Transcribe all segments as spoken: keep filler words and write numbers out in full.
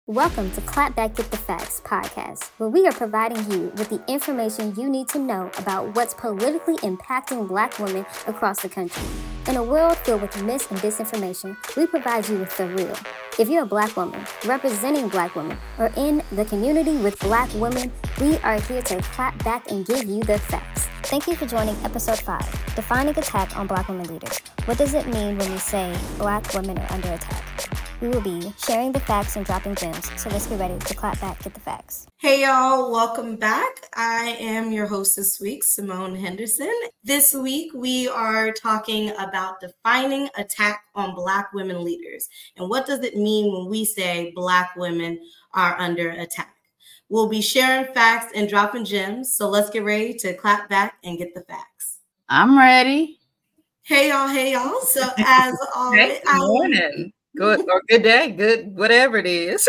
Welcome to Clap Back Get the Facts podcast, where we are providing you with the information you need to know about what's politically impacting Black women across the country. In a world filled with mis and disinformation, we provide you with the real. If you're a Black woman, representing Black women, or in the community with Black women, we are here to clap back and give you the facts. Thank you for joining episode five, Defining Attack on Black Women Leaders. What does it mean when we say Black women are under attack? We will be sharing the facts and dropping gems, so let's get ready to clap back, get the facts. Hey y'all, welcome back. I am your host this week, Simone Henderson. This week we are talking about defining attack on Black women leaders. And what does it mean when we say Black women are under attack? We'll be sharing facts and dropping gems, so let's get ready to clap back and get the facts. I'm ready. Hey y'all, hey y'all. So as always, hey, good morning. Good or good day, good whatever it is.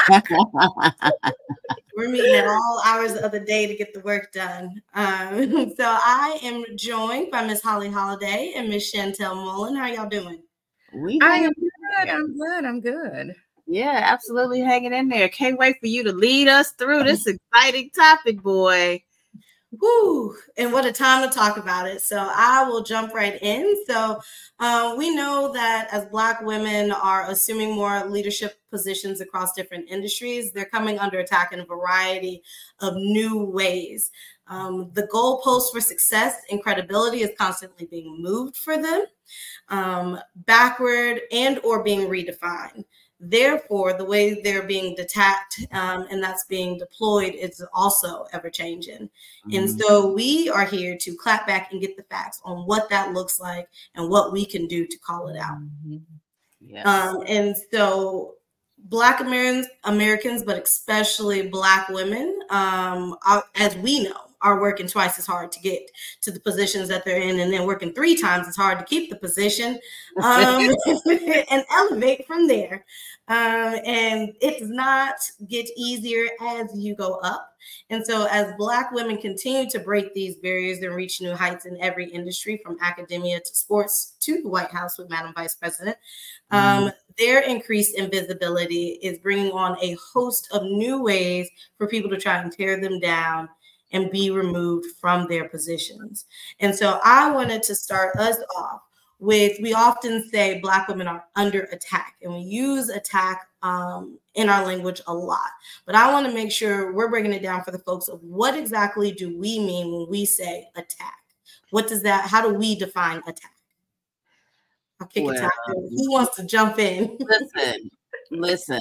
We're meeting at all hours of the day to get the work done. Um, so I am joined by Miss Holly Holiday and Miss Chantel Mullen. How y'all doing? We I am good. I'm good. I'm good. Yeah, absolutely hanging in there. Can't wait for you to lead us through this exciting topic, boy. Woo! And what a time to talk about it. So I will jump right in. So uh, we know that as Black women are assuming more leadership positions across different industries, they're coming under attack in a variety of new ways. Um, the goalpost for success and credibility is constantly being moved for them, um, backward and or being redefined. Therefore, the way they're being attacked um, and that's being deployed is also ever changing. Mm-hmm. And so we are here to clap back and get the facts on what that looks like and what we can do to call it out. Mm-hmm. Yes. Um, and so Black Americans, Americans, but especially Black women, um, are, as we know, are working twice as hard to get to the positions that they're in, and then working three times as hard to keep the position um, and elevate from there. Um, and it does not get easier as you go up. And so as Black women continue to break these barriers and reach new heights in every industry, from academia to sports to the White House with Madam Vice President, um, mm. their increased invisibility is bringing on a host of new ways for people to try and tear them down and be removed from their positions. And so I wanted to start us off with, we often say Black women are under attack, and we use attack um, in our language a lot. But I want to make sure we're breaking it down for the folks of what exactly do we mean when we say attack? What does that, how do we define attack? I'll kick well, it out there. Who wants to jump in? Listen, listen.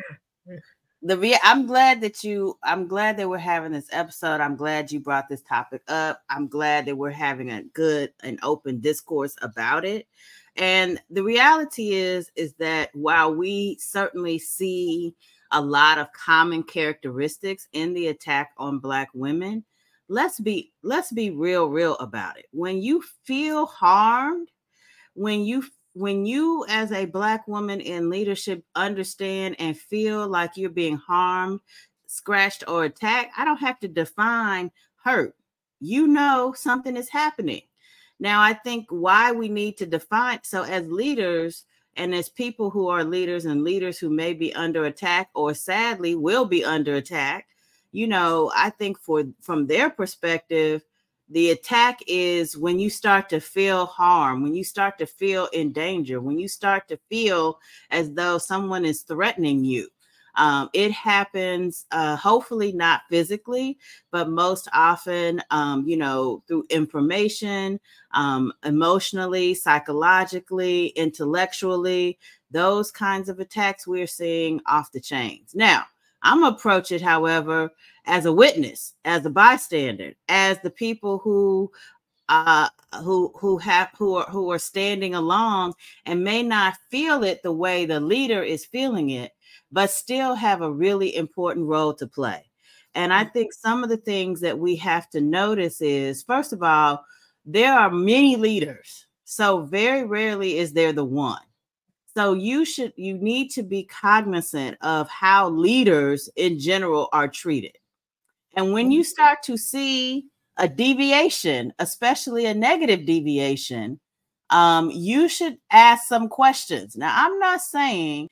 The re- I'm glad that you, I'm glad that we're having this episode. I'm glad you brought this topic up. I'm glad that we're having a good and open discourse about it. And the reality is, is that while we certainly see a lot of common characteristics in the attack on Black women, let's be, let's be real, real about it. When you feel harmed, when you When you, as a Black woman in leadership, understand and feel like you're being harmed, scratched, or attacked, I don't have to define hurt. You know something is happening. Now, I think why we need to define, so as leaders and as people who are leaders and leaders who may be under attack or sadly will be under attack, you know, I think for from their perspective, the attack is when you start to feel harm, when you start to feel in danger, when you start to feel as though someone is threatening you. Um, it happens, uh, hopefully not physically, but most often, um, you know, through information, um, emotionally, psychologically, intellectually, those kinds of attacks we're seeing off the chains. Now, I'm gonna approach it, however, as a witness, as a bystander, as the people who uh, who who have who are who are standing along and may not feel it the way the leader is feeling it, but still have a really important role to play. And I think some of the things that we have to notice is, first of all, there are many leaders, so very rarely is there the one. So you should, you need to be cognizant of how leaders in general are treated. And when you start to see a deviation, especially a negative deviation, um, you should ask some questions. Now, I'm not saying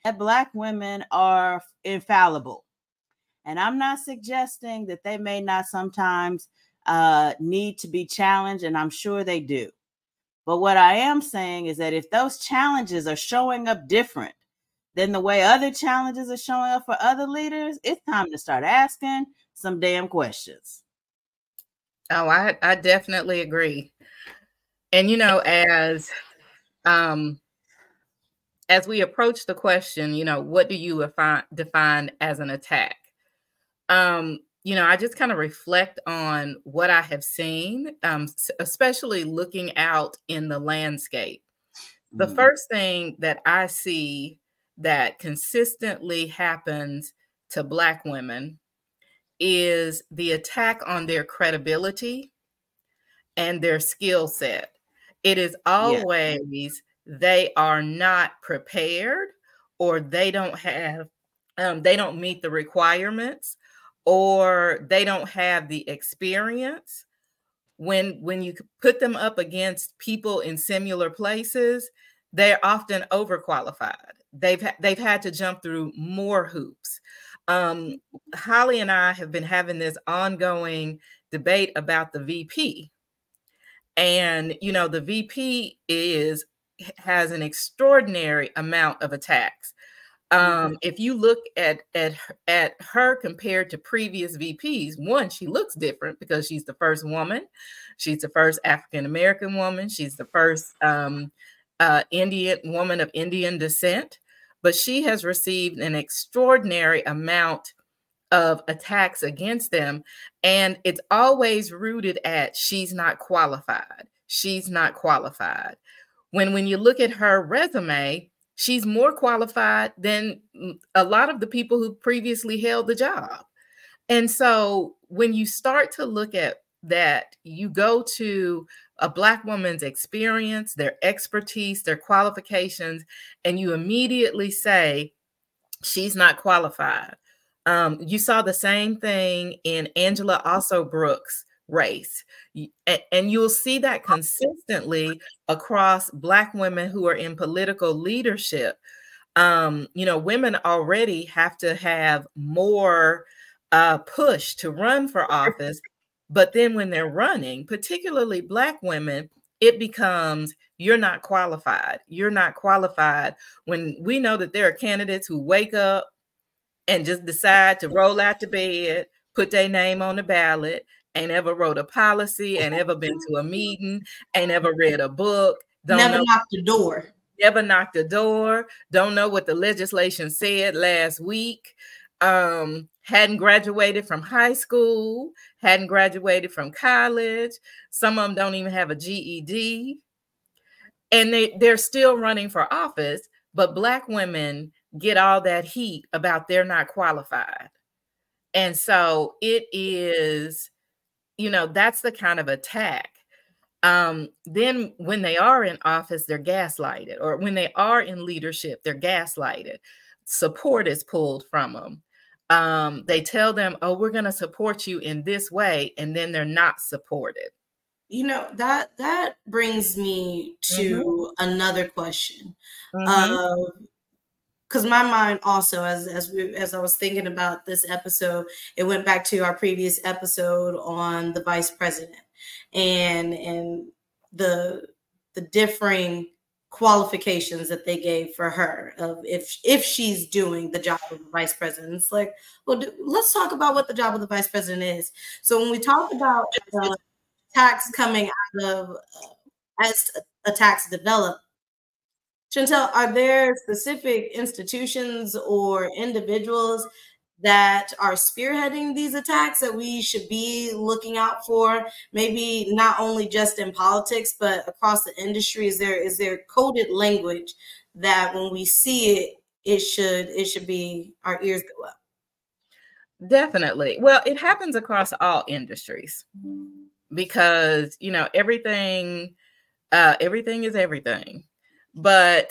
that Black women are infallible. And I'm not suggesting that they may not sometimes uh, need to be challenged, and I'm sure they do. But what I am saying is that if those challenges are showing up different than the way other challenges are showing up for other leaders, it's time to start asking some damn questions. Oh, I, I definitely agree. And, you know, as um, as we approach the question, you know, what do you define, define as an attack? Um, you know, I just kind of reflect on what I have seen, um, especially looking out in the landscape. The Mm. first thing that I see that consistently happens to Black women is the attack on their credibility and their skill set. It is always yeah. they are not prepared, or they don't have, um, they don't meet the requirements, or they don't have the experience. When, when you put them up against people in similar places, they're often overqualified. They've, ha- they've had to jump through more hoops. Um, Holly and I have been having this ongoing debate about the V P. And, you know, the V P is has an extraordinary amount of attacks. Um, if you look at, at, at her compared to previous V Ps, one, she looks different because she's the first woman. She's the first African-American woman. She's the first um, uh, Indian woman of Indian descent. But she has received an extraordinary amount of attacks against them. And it's always rooted at she's not qualified. She's not qualified. When, when you look at her resume, she's more qualified than a lot of the people who previously held the job. And so when you start to look at that, you go to a Black woman's experience, their expertise, their qualifications, and you immediately say, she's not qualified. Um, you saw the same thing in Angela Alsobrooks' race. And you'll see that consistently across Black women who are in political leadership. Um, you know, women already have to have more uh, push to run for office. But then when they're running, particularly Black women, it becomes, you're not qualified. You're not qualified. When we know that there are candidates who wake up and just decide to roll out to bed, put their name on the ballot, ain't ever wrote a policy, ain't ever been to a meeting, ain't ever read a book. Don't never know, knocked the door. Never knocked the door. Don't know what the legislation said last week. Um, hadn't graduated from high school, hadn't graduated from college. Some of them don't even have a G E D. And they, they're still running for office, but Black women get all that heat about they're not qualified. And so it is, you know, that's the kind of attack. Um, then when they are in office, they're gaslighted, or when they are in leadership, they're gaslighted. Support is pulled from them. Um, they tell them, oh, we're going to support you in this way, and then they're not supported. You know, that that brings me to mm-hmm. another question. Mm-hmm. Uh, because my mind also, as as we, as I was thinking about this episode, it went back to our previous episode on the vice president and and the the differing qualifications that they gave for her of if if she's doing the job of the vice president. It's like, well, do, let's talk about what the job of the vice president is. So when we talk about uh, attacks coming out of uh, as attacks develop, Chantel, are there specific institutions or individuals that are spearheading these attacks that we should be looking out for? Maybe not only just in politics, but across the industry. Is there is there coded language that when we see it, it should it should be our ears go up? Definitely. Well, it happens across all industries because, you know, everything, uh, everything is everything. But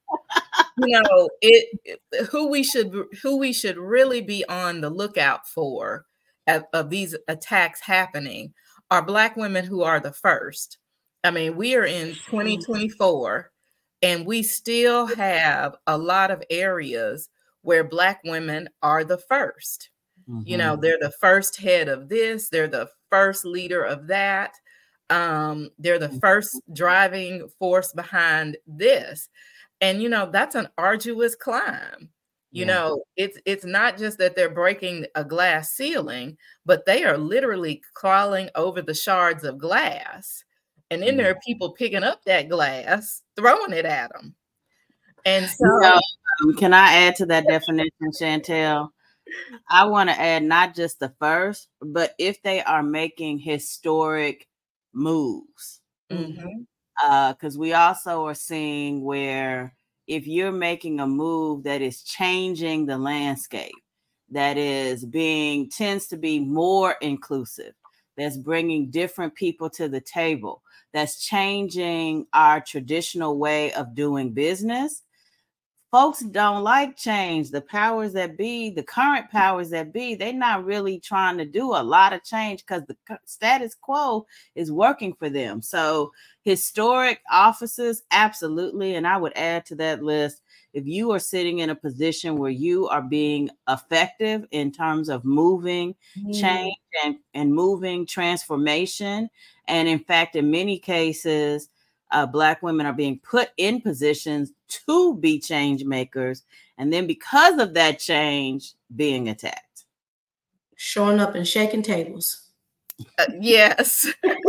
you know, it who we should who we should really be on the lookout for of, of these attacks happening are Black women who are the first. I mean, we are in twenty twenty-four, And we still have a lot of areas where Black women are the first. Mm-hmm. You know, they're the first head of this, they're the first leader of that. Um, they're the first driving force behind this. And, you know, that's an arduous climb. You yeah. know, it's it's not just that they're breaking a glass ceiling, but they are literally crawling over the shards of glass. And then mm-hmm. there are people picking up that glass, throwing it at them. And so, you know, um, can I add to that definition, Chantel? I want to add not just the first, but if they are making historic moves. Mm-hmm. Uh, because we also are seeing where if you're making a move that is changing the landscape, that is being tends to be more inclusive, that's bringing different people to the table, that's changing our traditional way of doing business. Folks don't like change. The powers that be, the current powers that be, they're not really trying to do a lot of change because the status quo is working for them. So historic offices, absolutely. And I would add to that list, if you are sitting in a position where you are being effective in terms of moving mm. change and, and moving transformation, and in fact, in many cases, Uh, Black women are being put in positions to be change makers. And then because of that change, being attacked. Showing up and shaking tables. Uh, yes.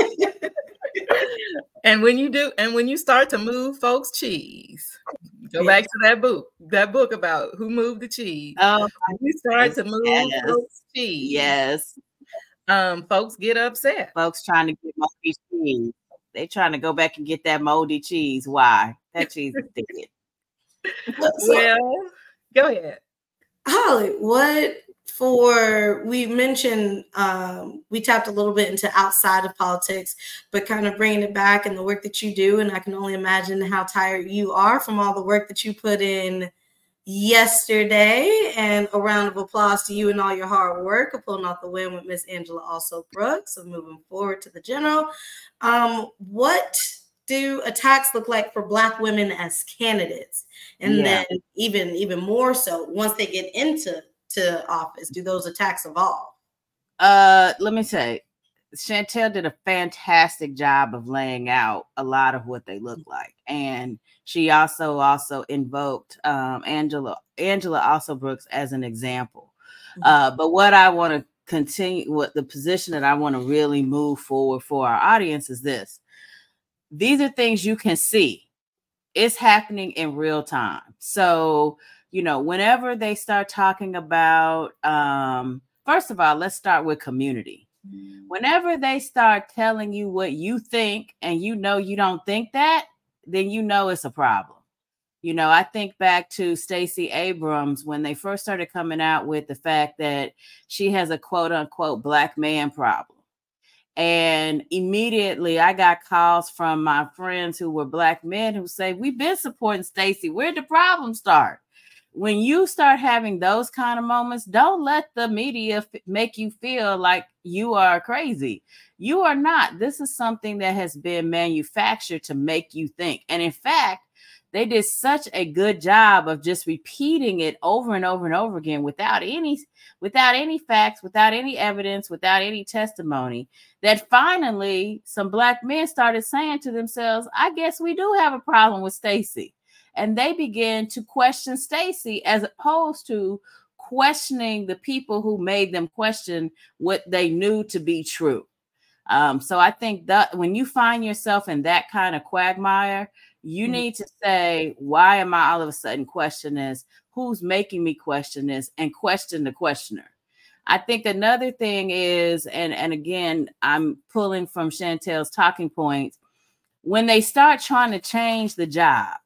And when you do, and when you start to move folks' cheese, go yes. back to that book, that book about who moved the cheese. Oh, when you start yes, to move yes. folks' cheese. Yes. Um, folks get upset. Folks trying to get moldy cheese. They trying to go back and get that moldy cheese. Why? That cheese is dead. Well, go ahead. Holly, what for, we mentioned, um, we tapped a little bit into outside of politics, but kind of bringing it back and the work that you do. And I can only imagine how tired you are from all the work that you put in yesterday. And a round of applause to you and all your hard work of pulling off the win with Miss Angela Also Brooks. So moving forward to the general, um, what do attacks look like for Black women as candidates? And yeah. then even, even more so once they get into to office, do those attacks evolve? Uh, let me say, Chantel did a fantastic job of laying out a lot of what they look like. And she also also invoked um, Angela, Angela Also Brooks as an example. Mm-hmm. Uh, but what I want to continue, what the position that I want to really move forward for our audience is this. These are things you can see. It's happening in real time. So, you know, whenever they start talking about, um, first of all, let's start with community. Whenever they start telling you what you think and you know you don't think that, then you know it's a problem. You know, I think back to Stacey Abrams when they first started coming out with the fact that she has a quote unquote Black man problem. And immediately I got calls from my friends who were Black men who say, we've been supporting Stacey. Where'd the problem start? When you start having those kind of moments, don't let the media f- make you feel like you are crazy. You are not. This is something that has been manufactured to make you think. And in fact, they did such a good job of just repeating it over and over and over again without any, without any facts, without any evidence, without any testimony, that finally some Black men started saying to themselves, I guess we do have a problem with Stacey. And they began to question Stacey as opposed to questioning the people who made them question what they knew to be true. Um, so I think that when you find yourself in that kind of quagmire, you mm-hmm. need to say, why am I all of a sudden question this? Who's making me question this? And question the questioner. I think another thing is, and, and again, I'm pulling from Chantel's talking points, when they start trying to change the job,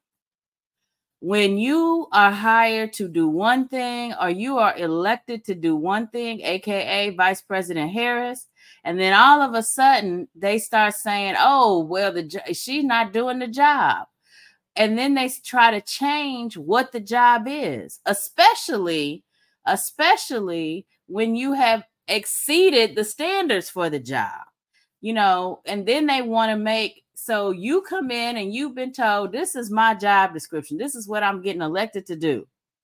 when you are hired to do one thing or you are elected to do one thing, A K A Vice President Harris, and then all of a sudden they start saying, oh, well, the she's not doing the job. And then they try to change what the job is, especially, especially when you have exceeded the standards for the job, you know, and then they want to make So you come in and you've been told, this is my job description. This is what I'm getting elected to do.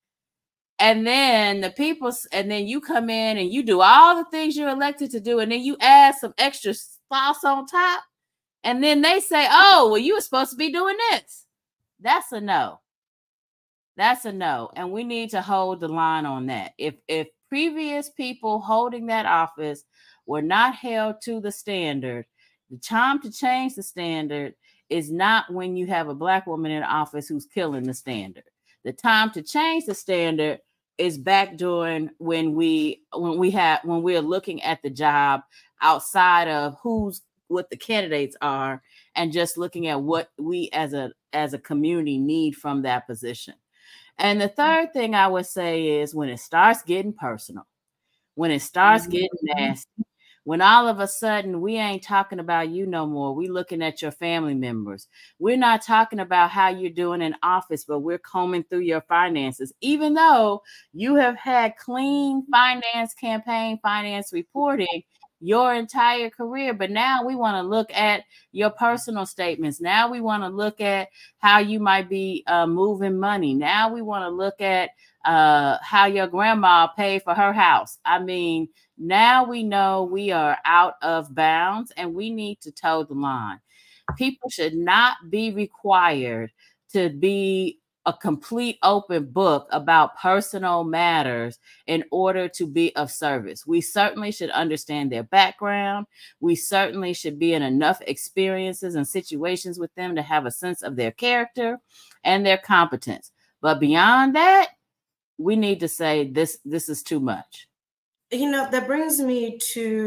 And then the people, and then you come in and you do all the things you're elected to do. And then you add some extra sauce on top. And then they say, oh, well, you were supposed to be doing this. That's a no. That's a no. And we need to hold the line on that. If if previous people holding that office were not held to the standard, the time to change the standard is not when you have a Black woman in office who's killing the standard. The time to change the standard is back during when we when we have when we're looking at the job outside of who's what the candidates are and just looking at what we as a as a community need from that position. And the third thing I would say is when it starts getting personal, when it starts mm-hmm. getting nasty, when all of a sudden we ain't talking about you no more. We looking at your family members. We're not talking about how you're doing in office, but we're combing through your finances, even though you have had clean finance campaign, finance reporting your entire career. But now we want to look at your personal statements. Now we want to look at how you might be uh, moving money. Now we want to look at uh, how your grandma paid for her house. I mean, now we know we are out of bounds and we need to toe the line. People should not be required to be a complete open book about personal matters in order to be of service. We certainly should understand their background. We certainly should be in enough experiences and situations with them to have a sense of their character and their competence. But beyond that, we need to say this, this is too much. You know, that brings me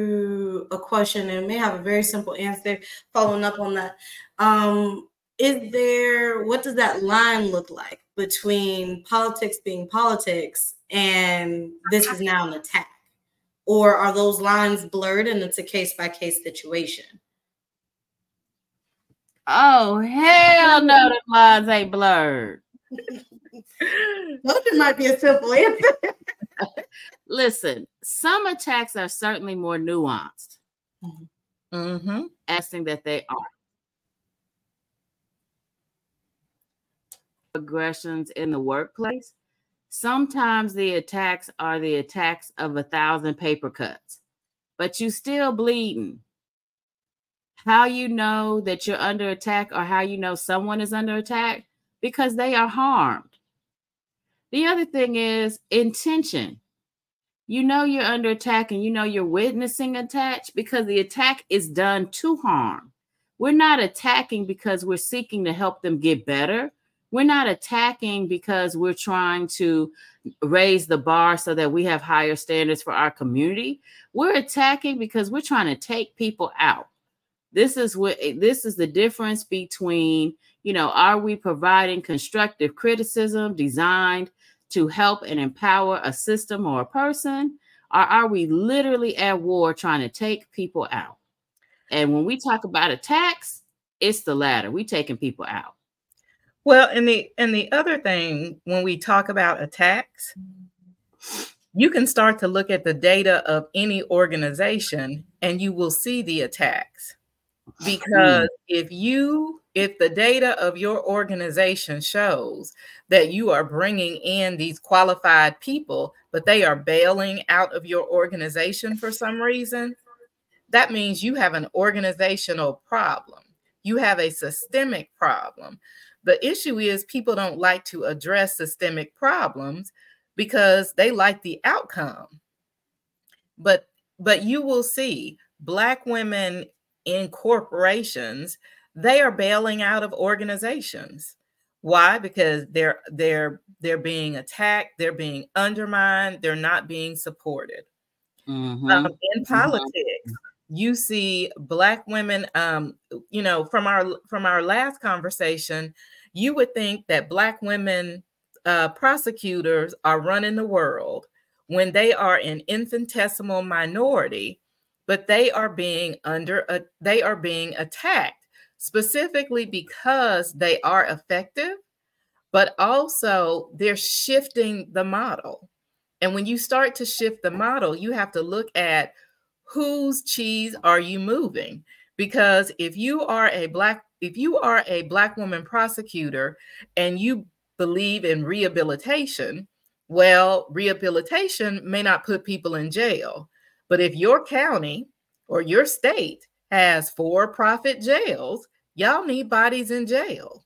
to a question, and it may have a very simple answer following up on that. Um, Is there, what does that line look like between politics being politics and this is now an attack? Or are those lines blurred and it's a case-by-case situation? Oh, hell no, the lines ain't blurred. Well, it might be a simple answer. Listen, some attacks are certainly more nuanced. Mm-hmm. Asking that they are. Aggressions in the workplace. Sometimes the attacks are the attacks of a thousand paper cuts, but you still bleeding. How you know that you're under attack or how you know someone is under attack? Because they are harmed. The other thing is intention. You know you're under attack and you know you're witnessing attack because the attack is done to harm. We're not attacking because we're seeking to help them get better. We're not attacking because we're trying to raise the bar so that we have higher standards for our community. We're attacking because we're trying to take people out. This is what this is the difference between, you know, are we providing constructive criticism designed to help and empower a system or a person, or are we literally at war trying to take people out? And when we talk about attacks, it's the latter. We taking people out. Well, and the and the other thing, when we talk about attacks, you can start to look at the data of any organization and you will see the attacks. Because if you, if the data of your organization shows that you are bringing in these qualified people, but they are bailing out of your organization for some reason, that means you have an organizational problem. You have a systemic problem. The issue is people don't like to address systemic problems because they like the outcome. But, but you will see Black women in corporations, they are bailing out of organizations. Why? Because they're they're they're being attacked, they're being undermined, they're not being supported. Mm-hmm. Um, in politics, mm-hmm. you see Black women. Um, you know, from our from our last conversation, you would think that Black women uh, prosecutors are running the world when they are an infinitesimal minority. But they are being under a, they are being attacked specifically because they are effective, but also they're shifting the model. And when you start to shift the model, you have to look at whose cheese are you moving? Because if you are a Black if you are a Black woman prosecutor and you believe in rehabilitation, well, rehabilitation may not put people in jail. But if your county or your state has for-profit jails, y'all need bodies in jail.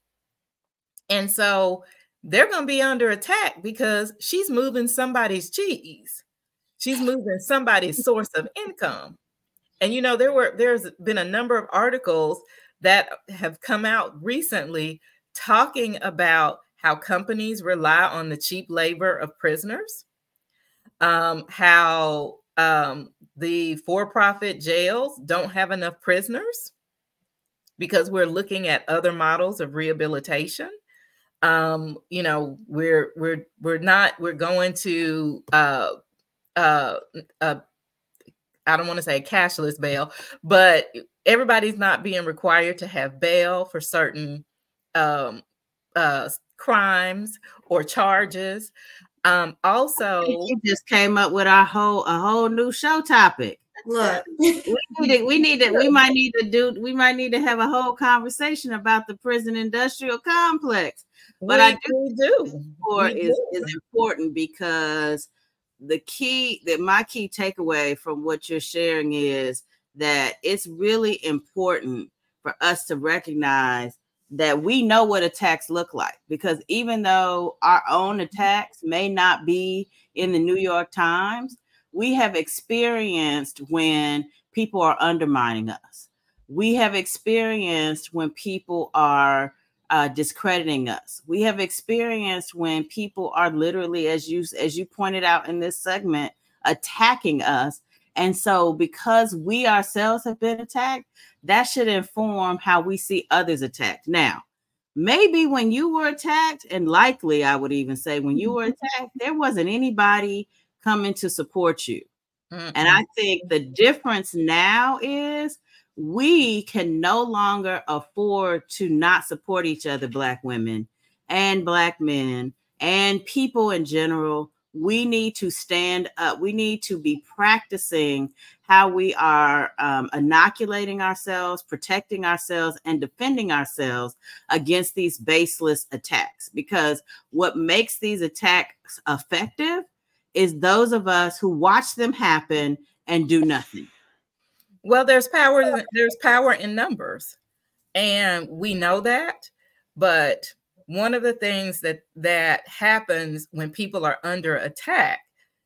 And so they're going to be under attack because she's moving somebody's cheese. She's moving somebody's source of income. And, you know, there were, there's been a number of articles that have come out recently talking about how companies rely on the cheap labor of prisoners, um, how um, the for-profit jails don't have enough prisoners because we're looking at other models of rehabilitation. Um, you know, we're we're we're not we're going to uh, uh, uh, I don't want to say cashless bail, but everybody's not being required to have bail for certain um, uh, crimes or charges. Um, also, you just came up with our whole a whole new show topic. Look, we need to, we need to, we might need to do, we might need to have a whole conversation about the prison industrial complex. But we, I do, we do. For We is do. is important because the key that my key takeaway from what you're sharing is that it's really important for us to recognize that we know what attacks look like, because even though our own attacks may not be in the New York Times, we have experienced when people are undermining us. We have experienced when people are uh, discrediting us. We have experienced when people are literally, as you as you pointed out in this segment, attacking us. And so because we ourselves have been attacked, that should inform how we see others attacked. Now, maybe when you were attacked, and likely I would even say when you were attacked, there wasn't anybody coming to support you. Mm-mm. And I think the difference now is we can no longer afford to not support each other, Black women and Black men and people in general. We need to stand up. We need to be practicing how we are um, inoculating ourselves, protecting ourselves, and defending ourselves against these baseless attacks. Because what makes these attacks effective is those of us who watch them happen and do nothing. Well, there's power. There's power in numbers, and we know that. But one of the things that that happens when people are under attack,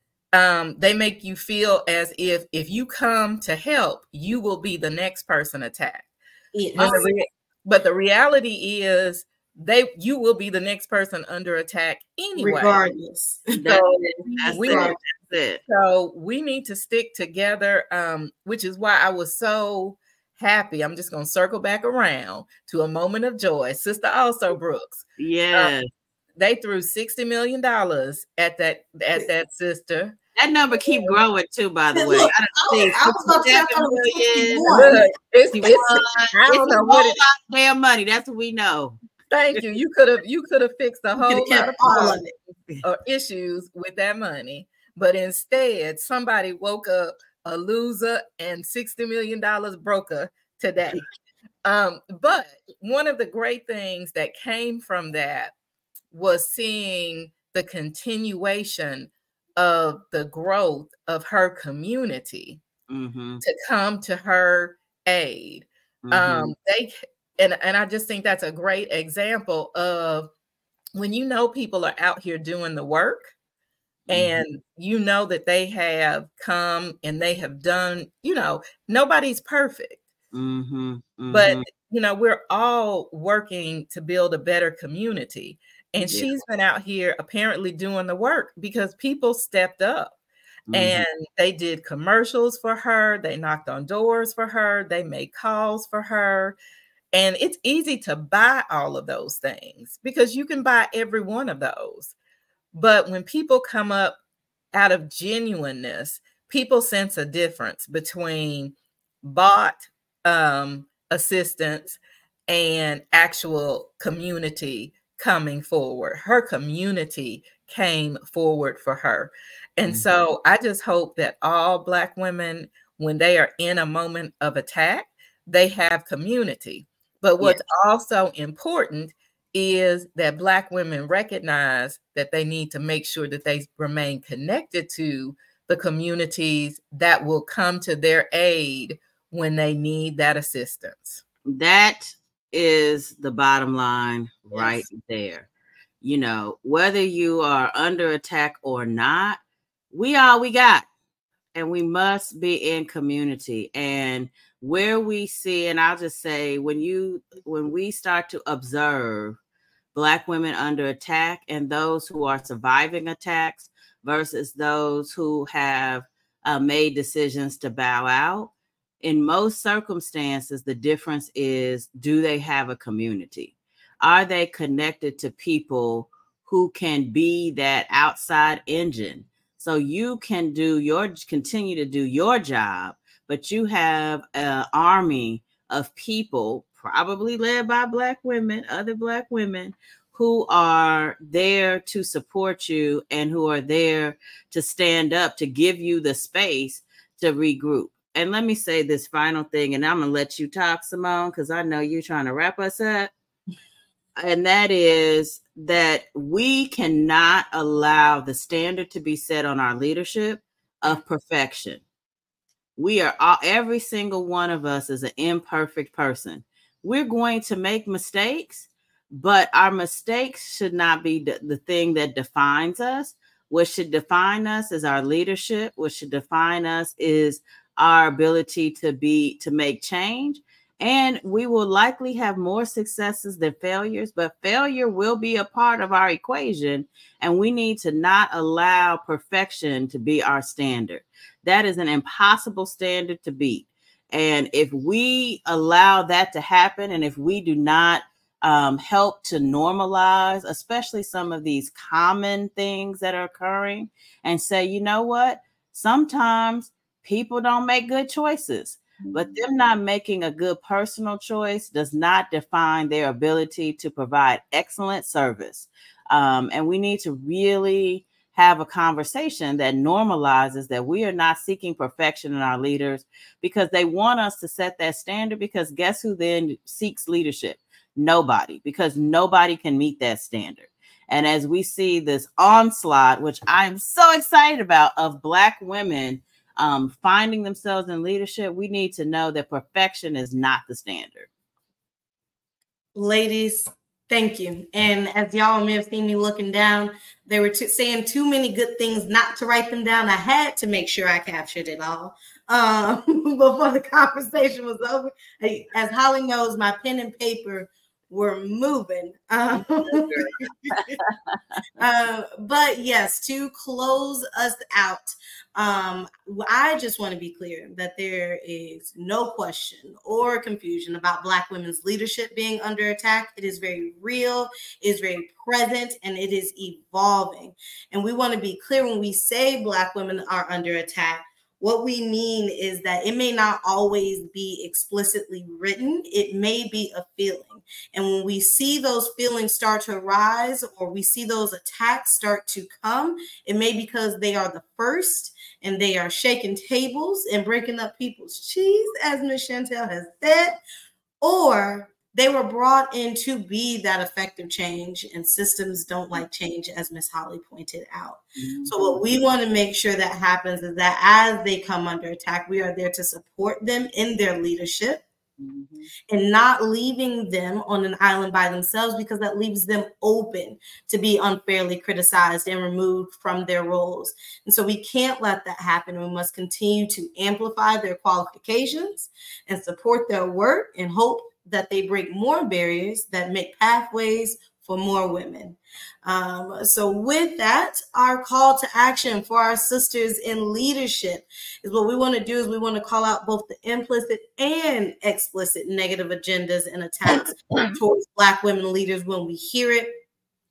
um, they make you feel as if if you come to help, you will be the next person attacked. Yes. But, the re- but the reality is, they you will be the next person under attack anyway, regardless. So that's it. That's we, it. That's it. So we need to stick together, um, which is why I was so happy. I'm just going to circle back around to a moment of joy. Sister Also Brooks. Yes. Um, they threw sixty million dollars at that at that sister. That number keep growing too, by the way. Look, I don't think I was about to say it's, it's, it's, I don't know what it's damn money. That's what we know. Thank you. You could have you could have fixed a whole lot of problems or issues with that money. But instead, somebody woke up a loser and sixty million dollars broker today. Um, but one of the great things that came from that was seeing the continuation of the growth of her community mm-hmm. to come to her aid. Mm-hmm. Um, they and, and I just think that's a great example of when you know people are out here doing the work. And you know that they have come and they have done, you know, nobody's perfect. Mm-hmm, mm-hmm. But, you know, we're all working to build a better community. And yeah. she's been out here apparently doing the work because people stepped up mm-hmm. and they did commercials for her. They knocked on doors for her. They made calls for her. And it's easy to buy all of those things because you can buy every one of those. But when people come up out of genuineness, people sense a difference between bought um, assistance and actual community coming forward. Her community came forward for her. And mm-hmm. so I just hope that all Black women, when they are in a moment of attack, they have community. But what's Yes. also important is that Black women recognize that they need to make sure that they remain connected to the communities that will come to their aid when they need that assistance. That is the bottom line right Yes. there. You know, whether you are under attack or not, we all we got. And we must be in community. And where we see, and I'll just say, when you when we start to observe Black women under attack and those who are surviving attacks versus those who have uh, made decisions to bow out, in most circumstances, the difference is, do they have a community? Are they connected to people who can be that outside engine? So you can do your, continue to do your job, but you have an army of people, probably led by Black women, other Black women, who are there to support you and who are there to stand up, to give you the space to regroup. And let me say this final thing, and I'm going to let you talk, Simone, because I know you're trying to wrap us up. And that is that we cannot allow the standard to be set on our leadership of perfection. We are all, every single one of us is an imperfect person. We're going to make mistakes, but our mistakes should not be the, the thing that defines us. What should define us is our leadership. What should define us is our ability to be, to make change. And we will likely have more successes than failures, but failure will be a part of our equation. And we need to not allow perfection to be our standard. That is an impossible standard to beat. And if we allow that to happen, and if we do not um, help to normalize, especially some of these common things that are occurring, and say, you know what, sometimes people don't make good choices. But them not making a good personal choice does not define their ability to provide excellent service. Um, and we need to really have a conversation that normalizes that we are not seeking perfection in our leaders, because they want us to set that standard. Because guess who then seeks leadership? Nobody, because nobody can meet that standard. And as we see this onslaught, which I'm so excited about, of Black women Um, finding themselves in leadership, we need to know that perfection is not the standard. Ladies, thank you. And as y'all may have seen me looking down, they were t- saying too many good things not to write them down. I had to make sure I captured it all um, before the conversation was over. As Holly knows, my pen and paper were moving. Um, uh, but yes, to close us out, um, I just want to be clear that there is no question or confusion about Black women's leadership being under attack. It is very real, it is very present, and it is evolving. And we want to be clear when we say Black women are under attack. What we mean is that it may not always be explicitly written. It may be a feeling. And when we see those feelings start to rise, or we see those attacks start to come, it may be because they are the first and they are shaking tables and breaking up people's cheese, as Miz Chantel has said, or they were brought in to be that effective change, and systems don't like change, as Miz Holly pointed out. Mm-hmm. So what we want to make sure that happens is that as they come under attack, we are there to support them in their leadership. Mm-hmm. And not leaving them on an island by themselves, because that leaves them open to be unfairly criticized and removed from their roles. And so we can't let that happen. We must continue to amplify their qualifications and support their work, and hope that they break more barriers that make pathways for more women. Um, so with that, our call to action for our sisters in leadership is, what we want to do is we want to call out both the implicit and explicit negative agendas and attacks towards Black women leaders when we hear it.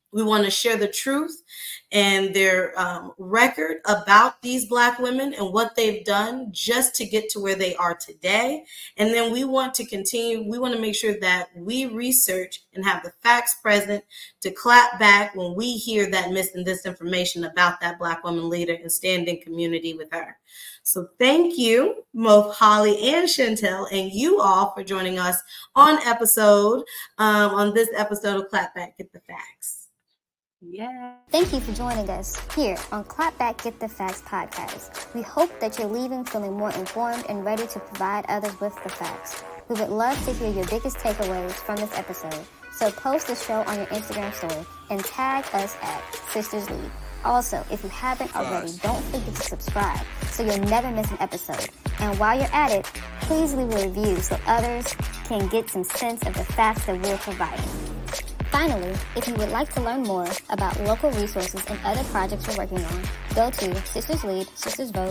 We want to share the truth and their um, record about these Black women and what they've done just to get to where they are today. And then we want to continue, we want to make sure that we research and have the facts present to clap back when we hear that mis and disinformation about that Black woman leader and stand in community with her. So thank you, both Holly and Chantel, and you all for joining us on episode, um, on this episode of Clap Back, Get the Facts. Yeah. Thank you for joining us here on Clap Back Get the Facts podcast. We hope that you're leaving feeling more informed and ready to provide others with the facts. We would love to hear your biggest takeaways from this episode. So post the show on your Instagram story and tag us at Sisters Lead. Also, if you haven't already, don't forget to subscribe so you'll never miss an episode. And while you're at it, please leave a review so others can get some sense of the facts that we're providing. Finally, if you would like to learn more about local resources and other projects we're working on, go to Sisters Lead, Sisters Vote,